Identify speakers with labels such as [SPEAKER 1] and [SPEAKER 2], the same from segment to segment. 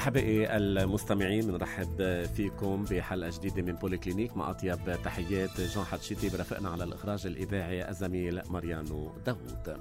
[SPEAKER 1] أحبائي المستمعين، بنرحب فيكم بحلقة جديدة من بوليكلينيك مع أطيب تحيات جون حتشيتي. برافقنا على الإخراج الإذاعي الزميل ماريانو داوود.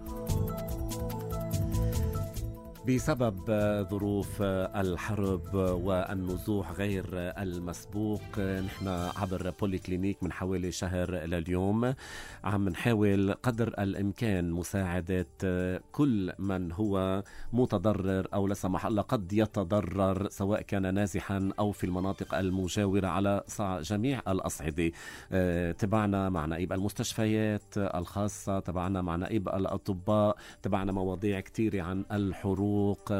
[SPEAKER 1] بسبب ظروف الحرب والنزوح غير المسبوق، نحن عبر بوليكلينيك من حوالي شهر لليوم عم نحاول قدر الإمكان مساعدة كل من هو متضرر أو لا سمح الله قد يتضرر، سواء كان نازحا أو في المناطق المجاورة على جميع الأصعدة. تبعنا مع نائب المستشفيات الخاصة، تبعنا مع نائب الأطباء، تبعنا مواضيع كثيرة عن الحروب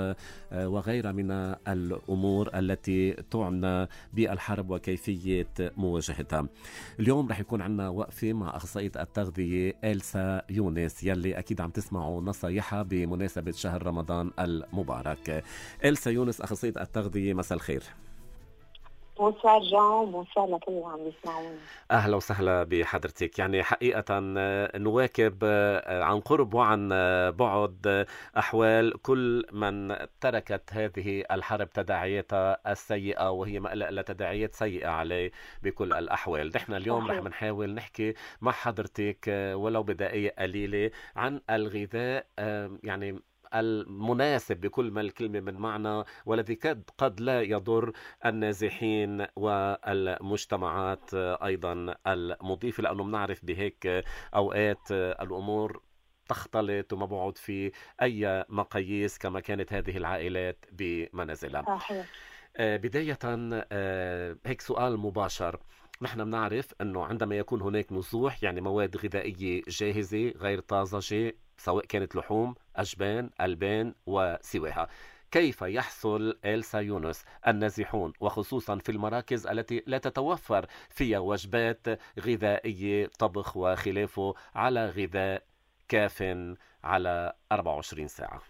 [SPEAKER 1] وغيرها من الأمور التي تعنى بالحرب وكيفية مواجهتها. اليوم رح يكون عنا وقفة مع أخصائية التغذية إلسا يونس، يلي أكيد عم تسمعوا نصايحها بمناسبة شهر رمضان المبارك. إلسا يونس، أخصائية التغذية، مساء الخير.
[SPEAKER 2] بونسوار جان، بونسوار لكل اللي عم يسمعونا.
[SPEAKER 1] أهلا وسهلا بحضرتك. يعني حقيقة نواكب عن قرب وعن بعد أحوال كل من تركت هذه الحرب تداعياتها السيئة، وهي مقلق لتداعيات سيئة عليه بكل الأحوال. نحن اليوم رح نحاول نحكي مع حضرتك ولو بدقائق قليلة عن الغذاء يعني المناسب بكل ما الكلمة من معنى، والذي قد لا يضر النازحين والمجتمعات أيضا المضيفة، لأنه بنعرف بهيك أوقات الأمور تختلط وما بعد في أي مقاييس كما كانت هذه العائلات بمنازلها. بداية هيك سؤال مباشر. نحن بنعرف أنه عندما يكون هناك نزوح، يعني مواد غذائية جاهزة غير طازجة، سواء كانت لحوم، أجبان، ألبان وسواها، كيف يحصل إلسا يونس النازحون وخصوصا في المراكز التي لا تتوفر فيها وجبات غذائية طبخ وخلافه على غذاء كاف على 24 ساعة؟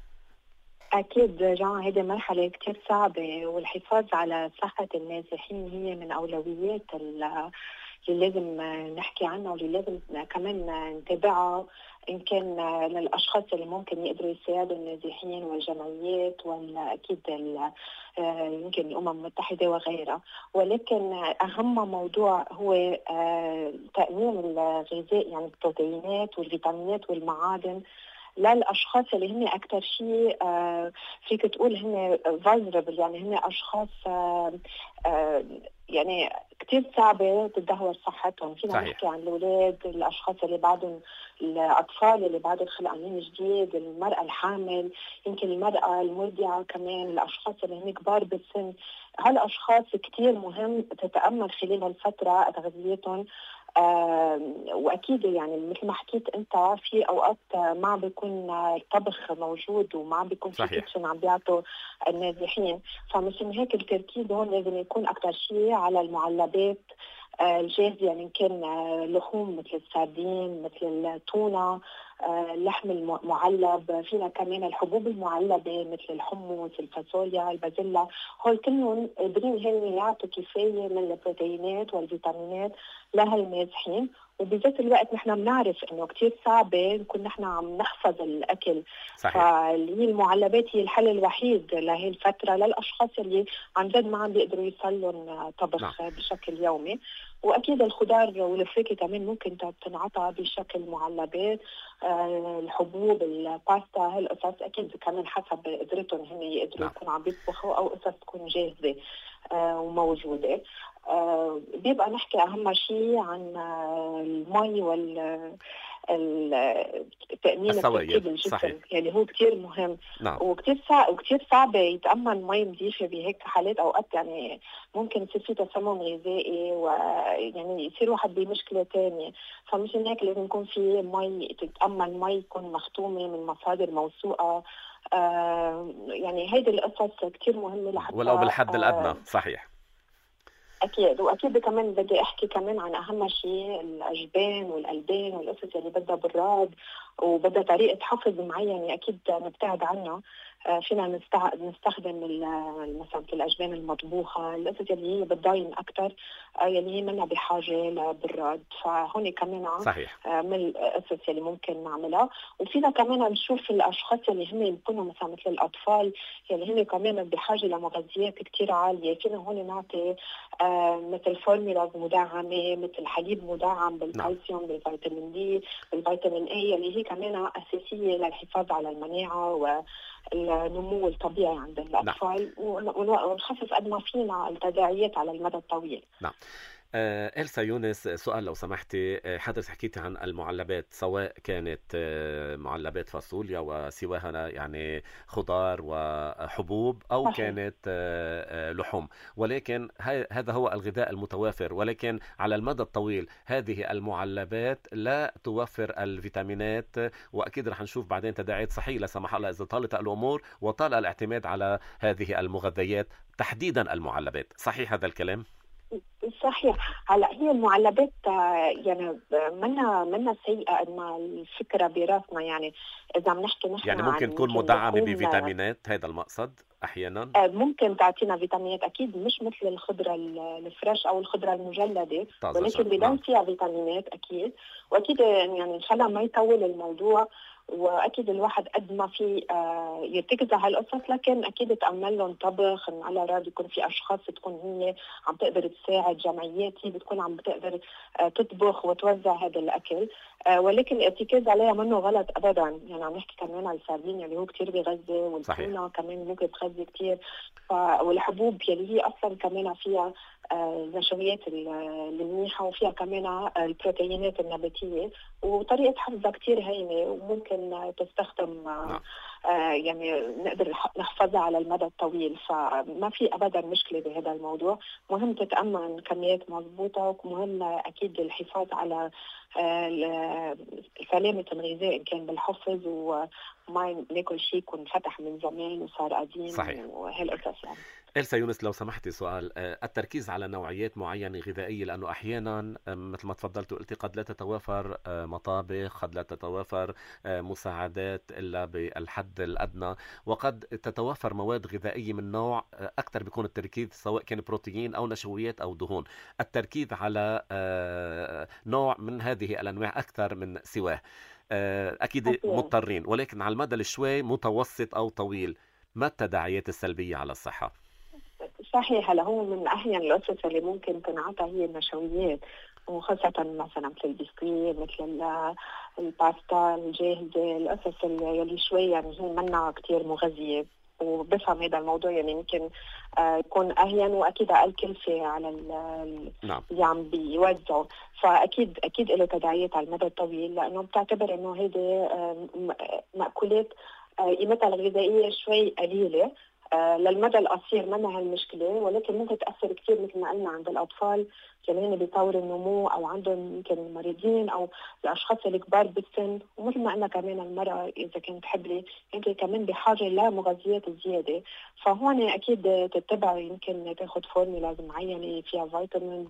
[SPEAKER 2] أكيد جان، هذه مرحلة كتير صعبة، والحفاظ على صحة النازحين هي من أولويات اللي لازم نحكي عنها، واللي لازم كمان نتابعها، إن كان للأشخاص اللي ممكن يقدروا يساعدوا النازحين والجمعيات، ولا أكيد يمكن الأمم المتحدة وغيرها. ولكن أهم موضوع هو تأمين الغذاء، يعني البروتينات والفيتامينات والمعادن للأشخاص اللي هن أكثر شيء فيك تقول هن vulnerable، يعني هن أشخاص يعني كتير صعبة تدهور صحتهم. فينا نحكي عن الأولاد، الأشخاص اللي بعدهم، الأطفال اللي بعدهم خلقانين جديد، المرأة الحامل، يمكن المرأة المرضعة كمان، الأشخاص اللي هن كبار بالسن. هالأشخاص كتير مهم تتأمل خلال هالفترة تغذيتهم. وأكيد يعني مثل ما حكيت أنت، في أوقات ما بيكون الطبخ موجود وما بيكون في كيتشن عم بيعطوا النازحين، فمشان هيك التركيز هون لازم يكون أكتر شيء على المعلبات الجاهزة، يعني كان لحوم مثل السردين، مثل التونة، اللحم المعلب، فينا كمان الحبوب المعلبة مثل الحمص، الفاصوليا، البازيلا. هول كلهم قادرين هن يعطوا كفاية من البروتينات والفيتامينات لهالنازحين. وبذات الوقت نحن بنعرف انه كتير صعبة نكون نحن عم نحفظ الاكل، فاللي المعلبات هي الحل الوحيد لهي الفترة للاشخاص اللي عن جد ما عم بيقدروا يصلوا طبخ بشكل يومي. واكيد الخضار والفواكه كمان ممكن تنعطى بشكل معلبات، الحبوب، الباستا، هالقصص اكيد كمان حسب قدرتهم هم يقدروا يكونوا عم بيطبخوا، او قصص تكون جاهزة وموجودة. بيبقى نحكي أهم شيء عن المي والتأمين التركيب الجسم، يعني هو كتير مهم. وكتير صعب يتأمن مي نظيفة بهيك حالات. أوقات يعني ممكن يصير في تسمم غذائي، ويعني يصير واحد بمشكلة تانية. فمشان هيك لازم يكون في مي، تتأمن مي تكون مختومة من مصادر موثوقة. يعني هيدي القصص كتير مهمة لحتى
[SPEAKER 1] ولو بالحد الأدنى. صحيح.
[SPEAKER 2] أكيد. وأكيد كمان بدي أحكي كمان عن أهم شيء الأجبان والألبان والقصص اللي بدها براد، وبدها طريقة حفظ معينة أكيد نبتعد عنها. فينا نستخدم مثلا في الأجبان المطبوخة، القصص اللي هي بتضاين أكثر، اللي هي منا بحاجة لبراد. فهون كمان
[SPEAKER 1] صحيح.
[SPEAKER 2] من القصص اللي ممكن نعملها. وفينا كمان نشوف الأشخاص اللي هم بيكونوا مثلا مثل الأطفال اللي هم كمان بحاجة لمغذيات كتير عالية. فينا هون نعطي مثل فورمولا مدعمة، مثل حليب مدعم بالكالسيوم، بالفيتامين دي، بالفيتامين اي، اللي هي كمان أساسية للحفاظ على المناعة والنمو الطبيعي عند الأطفال. ونخفف قد ما فينا التداعيات على المدى الطويل.
[SPEAKER 1] نعم. إلسا يونس، سؤال لو سمحتي. حضرتك حكيتي عن المعلبات، سواء كانت معلبات فاصوليا وسواها يعني خضار وحبوب، أو
[SPEAKER 2] صحيح.
[SPEAKER 1] كانت لحوم، ولكن هذا هو الغذاء المتوافر. ولكن على المدى الطويل هذه المعلبات لا توفر الفيتامينات، وأكيد رح نشوف بعدين تداعيات صحية لا سمح الله إذا طالت الأمور وطال الاعتماد على هذه المغذيات، تحديدا المعلبات. صحيح هذا الكلام؟
[SPEAKER 2] صحيح. هلا هي المعلبات يعني منا سيئه قد ما الفكره براسنا. يعني اذا بنحكي نحن
[SPEAKER 1] يعني ممكن
[SPEAKER 2] عن
[SPEAKER 1] تكون مدعمه بفيتامينات، هذا المقصد احيانا.
[SPEAKER 2] ممكن تعطينا فيتامينات اكيد، مش مثل الخضره الفريش او الخضره المجلده، ولكن بضل فيها فيتامينات اكيد. واكيد يعني ان شاء الله ما يطول الموضوع، واكيد الواحد قد ما في يرتكز على هالقصص، لكن اكيد تامل لهم طبخ على راد، يكون في اشخاص تكون هي عم تقدر تساعد، جمعيات هي بتكون عم بتقدر تطبخ وتوزع هذا الاكل. ولكن الارتكاز عليها منه غلط ابدا. يعني عم نحكي كمان على السردين اللي هو كثير بغذي، والتونه كمان ممكن تغذي كثير، والحبوب يلي هي اصلا كمان فيها النشويات المنيحه، وفيها كمان البروتينات النباتيه، وطريقه حفظها كثير هينه وممكن تستخدم. يعني نقدر نحفظها على المدى الطويل. فما في ابدا مشكله بهذا الموضوع. مهم تتامن كميات مضبوطه، ومهم اكيد الحفاظ على سلامه الغذاء إن كان بالحفظ، وما ناكل شيء يكون فتح من زمان وصار قديم.
[SPEAKER 1] صحيح.
[SPEAKER 2] وهالقصص يعني.
[SPEAKER 1] إلسا يونس، لو سمحتي سؤال. التركيز على نوعيات معينة غذائية، لأنه أحيانا مثل ما تفضلت وقلتي قد لا تتوافر مطابخ، قد لا تتوافر مساعدات إلا بالحد الأدنى، وقد تتوافر مواد غذائية من نوع أكثر بيكون التركيز، سواء كان بروتين أو نشويات أو دهون. التركيز على نوع من هذه الأنواع أكثر من سواه، أكيد مضطرين، ولكن على المدى الشوي متوسط أو طويل، ما التداعيات السلبية على الصحة؟
[SPEAKER 2] صحيح. هلا هو من أحيان القصص اللي ممكن تنعطى هي النشويات، وخاصة مثلا مثل البسكويت، مثل الباستا الجاهزة، القصص اللي شوي يعني هي منا كتير مغذية. وبفهم هذا الموضوع يعني يمكن يكون أهين وأكيد أقل كلفة على اللي عم بيوزعوا. فأكيد له تداعيات على المدى الطويل، لأنه بتعتبر إنه هيدي مأكولات قيمتها الغذائية شوي قليلة. للمدى القصير منها هالمشكلة، ولكن ممكن تأثر كثير مثل ما قلنا عند الأطفال اللي هن بطور النمو، أو عندهم يمكن مريضين، أو الأشخاص الكبار بالسن. ومثل ما قلنا كمان المرأة إذا كانت حبلة يمكن كمان بحاجة لمغذيات زيادة. فهون أكيد تتبع، يمكن تاخد فورمولا معينة فيها فيتامينز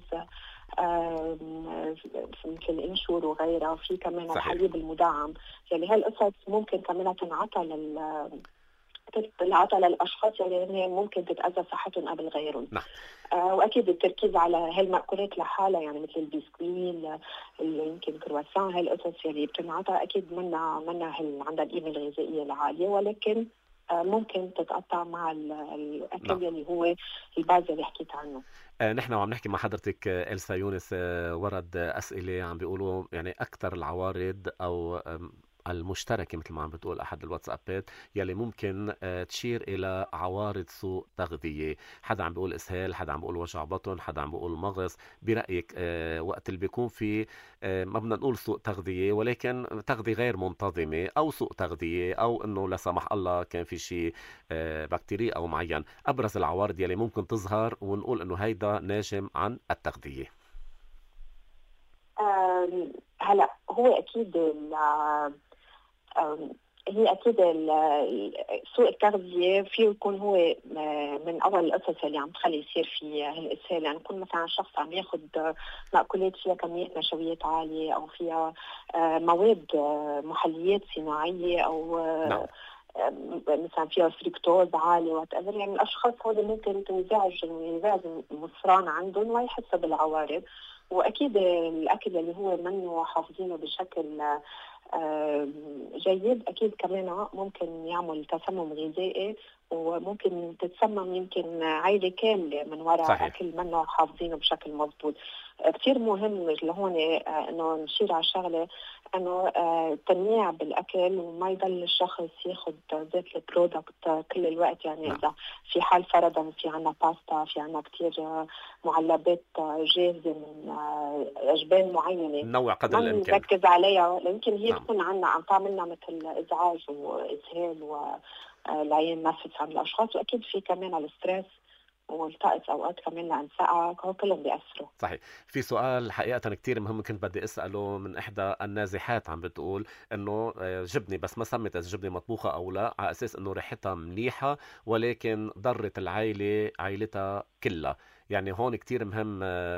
[SPEAKER 2] مثل الانشور وغيرها. في كمان الحليب المدعم، يعني هالقصص ممكن كمان تنعطى للأشخاص اللي ممكن تتأذى صحتهم قبل غيرهم. وأكيد التركيز على هالمأكولات لحالها، يعني مثل البسكويت، اللي يمكن كرواسون، هالقصص اللي بتنعطى أكيد منا عندها القيمة الغذائية العالية، ولكن ممكن تتقطع مع الأكل اللي هو الباز اللي حكيت عنه.
[SPEAKER 1] نحن وعم نحكي مع حضرتك إلسا يونس، ورد أسئلة عم بيقولوا يعني أكثر العوارض أو المشتركة مثل ما عم بتقول أحد الواتسابات يلي ممكن تشير إلى عوارض سوء تغذية. حدا عم بيقول إسهال، حدا عم بيقول وجع بطن، حدا عم بيقول مغص. برأيك وقت اللي بيكون في ما بدنا نقول سوء تغذية، ولكن تغذية غير منتظمة أو سوء تغذية، أو إنه لا سمح الله كان في شيء بكتيريا أو معين، أبرز العوارض يلي ممكن تظهر ونقول إنه هيدا ناجم عن التغذية؟
[SPEAKER 2] هلا هو أكيد هي أكيد سوء التغذية فيه يكون هو من أول القصص اللي عم تخلي يصير في هالإسهال. يعني يكون مثلا شخص عم ياخد مأكولات فيها كمية نشويات عالية أو فيها مواد محليات صناعية أو مثلا فيها فريكتوز عالي واتقدر. يعني الأشخاص هذول ممكن تنزعج المصران عندهم ويحسوا بالعوارض. وأكيد الأكل اللي هو منه حافظينه بشكل جيد أكيد كمان ممكن يعمل تسمم غذائي، وممكن تتسمم يمكن عائلة كاملة من وراء أكل منه حافظينه بشكل مضبوط. كثير مهم لهون إنه نشير على شغلة إنه تنويع بالأكل، وما يضل الشخص ياخد ذات البرودكت كل الوقت. يعني إذا في حال فرضا في عنا باستا، في عنا كثير معلبات جاهزة من أجبان معينة،
[SPEAKER 1] نوع قدر الإمكان
[SPEAKER 2] نركز عليها، لكن هي تكون عنا عم تعملنا مثل إزعاج وإسهال والعين نفس عند الأشخاص. وأكيد في كمان الستريس والطقس أوقات كمان لأنفقها، كلهم بيأثروا.
[SPEAKER 1] صحيح. في سؤال حقيقة كتير مهم كنت بدي أسأله من إحدى النازحات، عم بتقول إنه جبني بس ما سمت إذا جبني مطبوخة أو لا، على أساس إنه ريحتها منيحة ولكن ضرت عائلتها كلها. يعني هون كتير مهم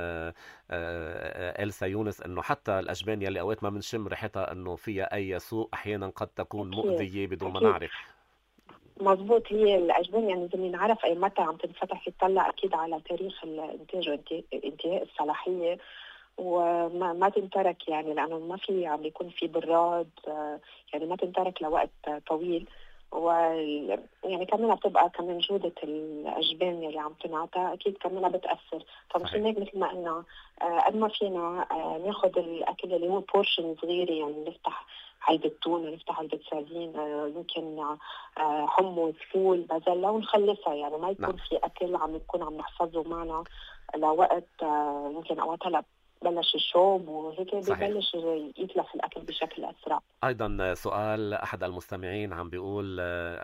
[SPEAKER 1] إلسا يونس إنه حتى الأجبان يلي أوقات ما منشم ريحتها إنه فيها أي سوء، أحيانا قد تكون مؤذية بدون ما نعرف.
[SPEAKER 2] مضبوط. هي الأجبان يعني زي ما نعرف أي متى عم تنفتح يطلع أكيد على تاريخ الإنتاج وانتهاء الصلاحية، وما تنترك يعني لأنه ما في عم يكون في براد، يعني ما تنترك لوقت طويل. يعني كمان بتبقى كمان جودة الأجبان اللي عم تنعطى أكيد كمان بتأثر. فمشان هيك مثل ما قلنا قد ما فينا ناخد الأكل اللي هو بورشن صغيرة، يعني نفتح علبة تونة، نفتح علبة سردين، يمكن حمص، فول، بازلاء، ونخلصها. يعني ما يكون في أكل عم يكون عم نحفظه معنا لوقت يمكن أوقات هلا بلش الشوب وهيك ببلش يتلف الأكل بشكل أسرع.
[SPEAKER 1] أيضا سؤال أحد المستمعين عم بيقول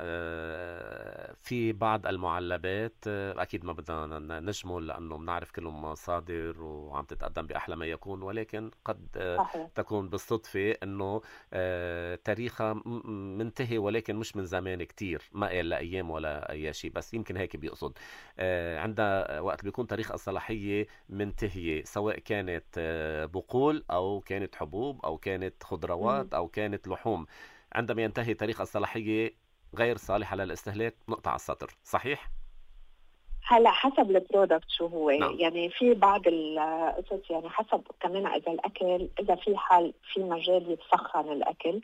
[SPEAKER 1] في بعض المعلبات أكيد ما بدنا نجمل لأنه بنعرف كلهم مصادر وعم تتقدم بأحلى ما يكون، ولكن قد تكون بالصدفة أنه تاريخها منتهي، ولكن مش من زمان كتير، ما قال لأيام ولا أي شيء، بس يمكن هيك بيقصد. عندها وقت بيكون تاريخ الصلاحية منتهية، سواء كانت بقول أو كانت حبوب أو كانت خضروات أو كانت لحوم، عندما ينتهي تاريخ الصلاحية غير صالحة للاستهلاك، نقطة على السطر. صحيح؟
[SPEAKER 2] هلا حسب البرودكت شو هو. يعني في بعض القصص يعني حسب كمان إذا الأكل إذا في حال في مجال يتسخن الأكل،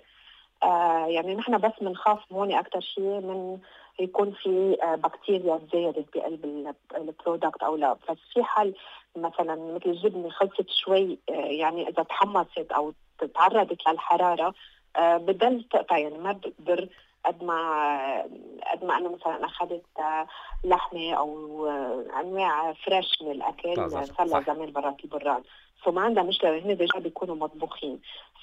[SPEAKER 2] يعني نحن بس بنخاف هون أكتر شيء من يكون في بكتيريا زادت بقلب البرودكت أو لا. بس في حال مثلا مثل الجبنة خلصت شوي، يعني إذا تحمصت أو تعرضت للحرارة بضل تقطع، يعني ما بقدر قد ما أنا مثلا أخذت لحمة أو أنواع فريش من الأكل صار لها زمان برات البراد، فما عندها مشكلة، هن ديجا بيكونوا مطبوخين.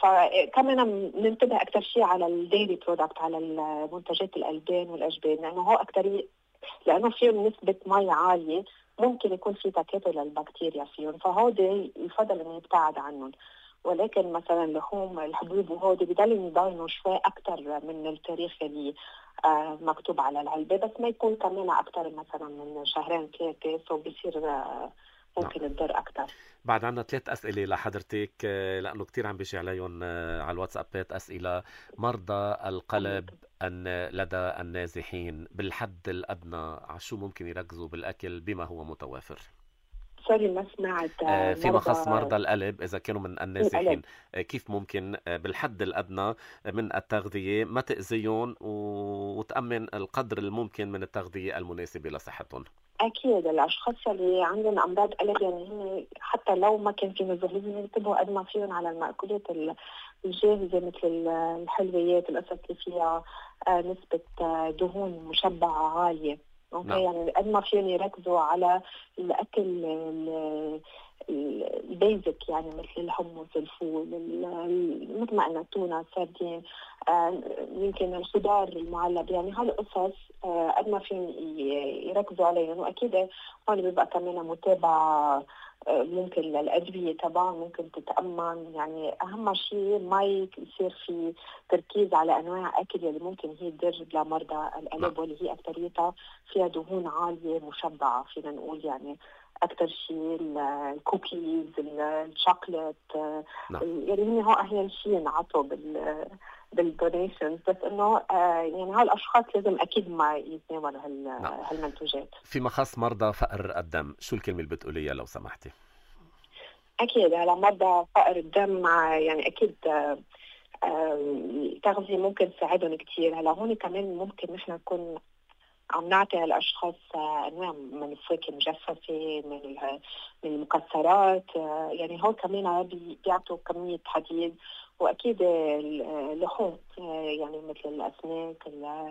[SPEAKER 2] فكمان ننتبه أكتر شيء على الديري برودكت، على المنتجات الألبان والأجبان، لأنه هو أكتر لأنه فيهم نسبة مي عالية، ممكن يكون في تكاثر للبكتيريا فيهم، فهودي يفضل إنه يبتعد عنهم. ولكن مثلا لحوم الحبوب وهودي بضلوا يضاينوا شوي أكتر من التاريخ اللي مكتوب على العلبة، بس ما يكون كمان أكتر مثلا من شهرين 3، فبصير ممكن تضر أكتر.
[SPEAKER 1] بعد عنا 3 أسئلة لحضرتك لأنه كتير عم بيجي عليهم على الواتسابات أسئلة. مرضى القلب لدى النازحين بالحد الأدنى على شو ممكن يركزوا بالأكل بما هو متوافر؟
[SPEAKER 2] سوري ما سمعت.
[SPEAKER 1] فيما خص مرضى القلب إذا كانوا من النازحين، كيف ممكن بالحد الأدنى من التغذية ما تأذيهم وتأمن القدر الممكن من التغذية المناسبة لصحتهم؟
[SPEAKER 2] أكيد الأشخاص اللي عندهم أمراض قلب يعني هم حتى لو ما كان في نزيف ينتبهوا قد ما فيهم على المأكولات الجاهزة مثل الحلويات، القصص اللي فيها نسبة دهون مشبعة عالية. يعني قد ما فيهم يركزوا على الأكل البيزك يعني مثل الحمص، الفول، مثل ما قلنا التونة، السردين، يمكن الخضار المعلب. يعني هالقصص قد ما في يركزوا عليهم. وأكيد هون بيبقى كمان متابعة ممكن للأدوية تبعها ممكن تتأمن. يعني أهم شيء ما يصير في تركيز على أنواع أكل اللي ممكن هي تضر لمرضى القلب، واللي هي أكثريتها فيها دهون عالية مشبعة فينا نقول. يعني أكثر شيء الكوكيز، الشوكولات، يعني هو أحيانا شيء نعطوا بالدونيشنز، بس إنه يعني هالأشخاص لازم أكيد ما يتناولوا هالمنتوجات.
[SPEAKER 1] فيما خص مرضى فقر الدم، شو الكلمة اللي بتقوليها لو سمحتي؟
[SPEAKER 2] أكيد على مرضى فقر الدم يعني أكيد التغذية ممكن تساعدهم كتير. هلا هون كمان ممكن نحن نكون عم نعطي هالأشخاص أنواع من الفواكه مجففة، من المكسرات. يعني هون كمان بيعطوا كمية حديد. وأكيد اللحوم يعني مثل الأسماك،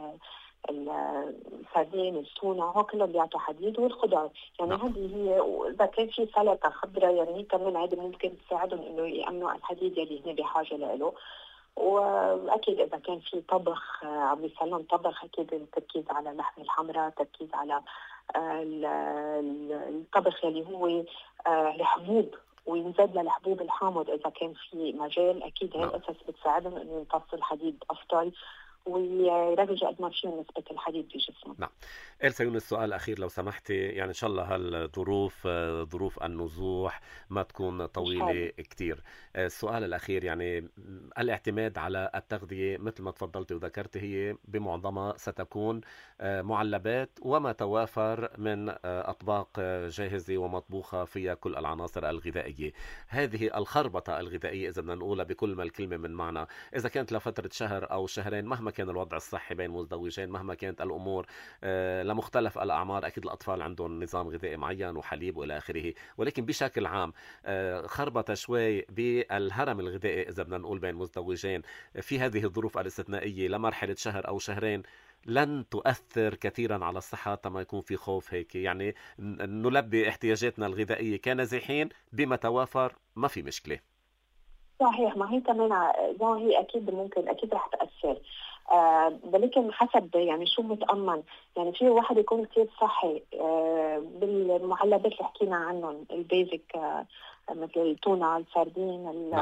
[SPEAKER 2] السردين، التونة، هو كلهم بيعطوا حديد. والخضار يعني هذه هي، إذا كان في سلطة خضراء يعني كمان هذا ممكن تساعدهم إنه يأمنوا الحديد اللي هن بحاجة له. وأكيد إذا كان في طبخ عم يصير طبخ، أكيد التركيز على اللحمة الحمراء، تركيز على الطبخ اللي هو الحبوب، وينزل للحبوب الحامض إذا كان في مجال. أكيد هاي القصص بتساعدهم إنه يمتصوا الحديد أفضل ويرجع قد ما فيهم نسبة الحديد بجسمه.
[SPEAKER 1] نعم. إلسا يونس، السؤال الأخير لو سمحتي. يعني إن شاء الله هالظروف ظروف النزوح ما تكون طويلة كتير. السؤال الأخير، يعني الاعتماد على التغذية مثل ما تفضلتي وذكرتي هي بمعظمها ستكون معلبات وما توافر من أطباق جاهزة ومطبوخة فيها كل العناصر الغذائية. هذه الخربطة الغذائية إذا بدنا نقولها بكل ما الكلمة من معنى، إذا كانت لفترة شهر أو شهرين، مهما كان الوضع الصحي بين مزدوجين، مهما كانت الأمور لمختلف الأعمار، أكيد الأطفال عندهم نظام غذائي معين وحليب وإلى آخره، ولكن بشكل عام خربطة شوي بالهرم الغذائي إذا بدنا نقول بين مزدوجين في هذه الظروف الاستثنائية لمرحلة شهر أو شهرين لن تؤثر كثيرا على الصحة كما يكون في خوف هيك. يعني نلبي احتياجاتنا الغذائية كنازحين بما توافر، ما في مشكلة.
[SPEAKER 2] صحيح. ما هي كمان هي أكيد ممكن أكيد رح تأثر، ولكن حسب يعني شو متأمن. يعني في واحد يكون كتير صحي بالمعلبات اللي حكينا عنهم البيزك، مثل التونة، السردين،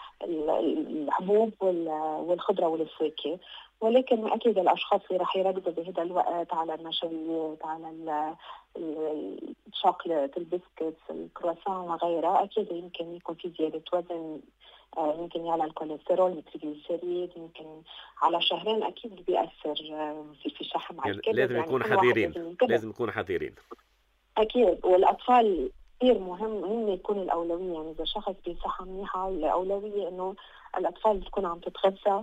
[SPEAKER 2] الحبوب والخضرة والفواكه. ولكن أكيد الأشخاص اللي رح يركزوا بهذا الوقت على النشويات، على الشوكولات، البسكوت، الكرواسون وغيرها، أكيد يمكن يكون في زيادة وزن، يمكن على الكوليسترول، التريجليسيريد، يمكن على شهرين أكيد بيأثر في شحم على الكبد.
[SPEAKER 1] لازم يكون حذرين، لازم نكون حذرين
[SPEAKER 2] أكيد. والأطفال كثير مهم هم يكون الأولوية. يعني إذا شخص بصحة منيحة الأولوية إنه الأطفال تكون عم تتغذى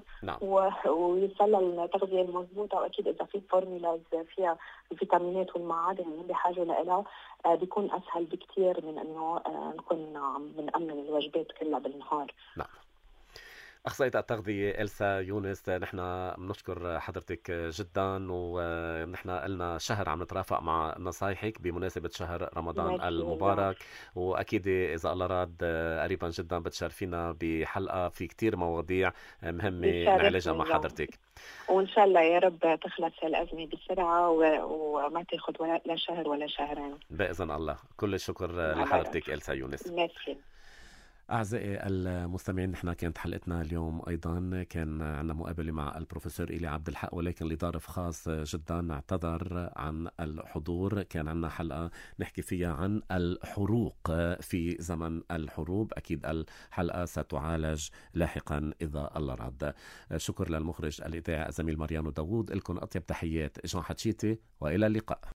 [SPEAKER 2] ويوصل التغذية المضبوطة. وأكيد إذا في فورمولاز فيها الفيتامينات والمعادن اللي بحاجة لها بيكون أسهل بكتير من إنه نكون عم بنأمن الوجبات كلها بالنهار.
[SPEAKER 1] نعم. أخصائية التغذية إلسا يونس، نحن بنشكر حضرتك جدا، ونحن قلنا شهر عم نترافق مع نصايحك بمناسبة شهر رمضان المبارك، وأكيد إذا الله راد قريبا جدا بتشرفينا بحلقة في كتير مواضيع مهمة نعالجها مع حضرتك.
[SPEAKER 2] وإن شاء الله يا رب تخلص الأزمة بسرعة وما تاخد لا شهر ولا شهرين
[SPEAKER 1] بإذن الله. كل الشكر لحضرتك إلسا يونس.
[SPEAKER 2] ميرسي.
[SPEAKER 1] أعزائي المستمعين، نحن كانت حلقتنا اليوم أيضا كان عندنا مقابلة مع البروفيسور إيلي عبد الحق، ولكن لظرف خاص جدا اعتذر عن الحضور. كان عندنا حلقة نحكي فيها عن الحروق في زمن الحروب. أكيد الحلقة ستعالج لاحقا إذا الله راد. شكر للمخرج الإذاعي الزميل ماريانو داوود. لكم أطيب تحيات جون حتشيتي، وإلى اللقاء.